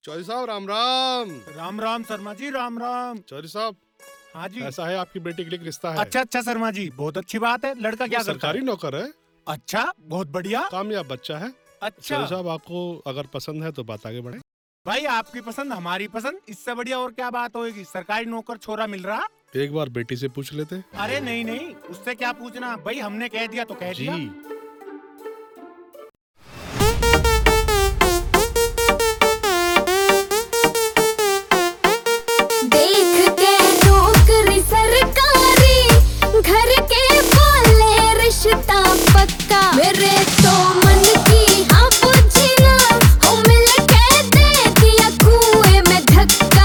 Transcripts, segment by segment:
चौधरी साहब राम राम। राम राम शर्मा जी, राम राम। चौधरी साहब, हाँ जी। ऐसा है आपकी बेटी के लिए एक रिश्ता है। अच्छा शर्मा जी, बहुत अच्छी बात है। लड़का क्या करता सरकारी है? नौकर है, अच्छा, बहुत बढ़िया। कामयाब बच्चा है। अच्छा चौधरी साहब, आपको अगर पसंद है तो बात आगे बढ़े। भाई, आपकी पसंद हमारी पसंद, इससे बढ़िया और क्या बात होगी। सरकारी नौकर छोरा मिल रहा। एक बार बेटी से पूछ लेते। अरे नहीं नहीं, उससे क्या पूछना भाई, हमने कह दिया तो कह दिया। देख के नौकरी सरकारी, घर के बोले रिश्ता पक्का। मेरे तो मन की हाँ पूछी ना, हो मिल के दे दिया कुएं में धक्का।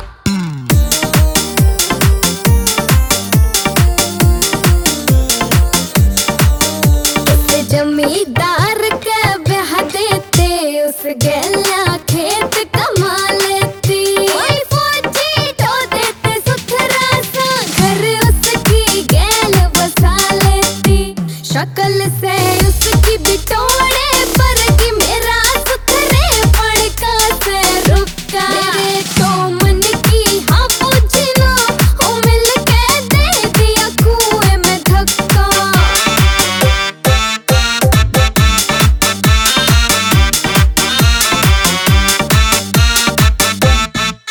उस जमींदार के ब्याह देते, उस गेला खेत कमा लेती। कोई फौजी तो देते सुथरा सा, घर उसकी गेल बसा लेती। शक्ल से उसकी बिटोड़े पर कि मेरा सुथरे पड़का से रुका। मेरे तो मन की हाँ पूछी ना, हो मिल के दे दिया कुएं में धक्का।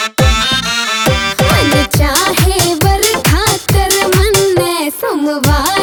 मन चाहे वर खाकर मन ने सोमवार